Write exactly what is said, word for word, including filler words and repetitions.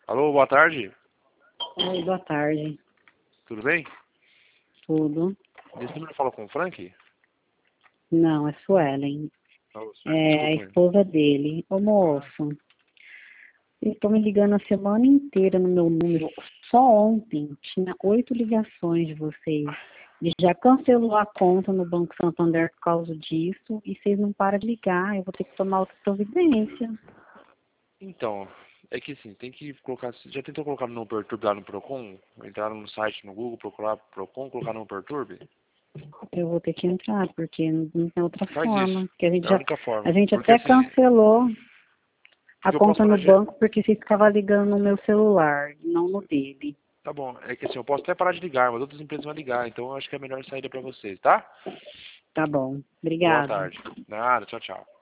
Alô, boa tarde. Oi, boa tarde. Tudo bem? Tudo? Esse número fala com o Frank? Não, é Suelen. Oh, É a desculpa. esposa dele. Ô moço, eu estou me ligando a semana inteira no meu número. Só ontem tinha oito ligações de vocês. Ele já cancelou a conta no Banco Santander por causa disso e vocês não param de ligar. Eu vou ter que tomar outra providência. Então, é que assim, tem que colocar... Já tentou colocar no Perturbe lá no Procon? Entrar no site, no Google, procurar Procon, colocar no Perturbe? Eu vou ter que entrar, porque não tem outra Faz forma. isso. Porque a gente É a já, única forma. a gente Porque até assim, cancelou a porque eu posso conta parar no de... banco porque vocês ficavam ligando no meu celular, não no dele. Tá bom, é que assim, eu posso até parar de ligar, mas outras empresas vão ligar, então eu acho que é a melhor saída pra vocês, tá? Tá bom. Boa Obrigada. tarde. Nada, tchau, tchau.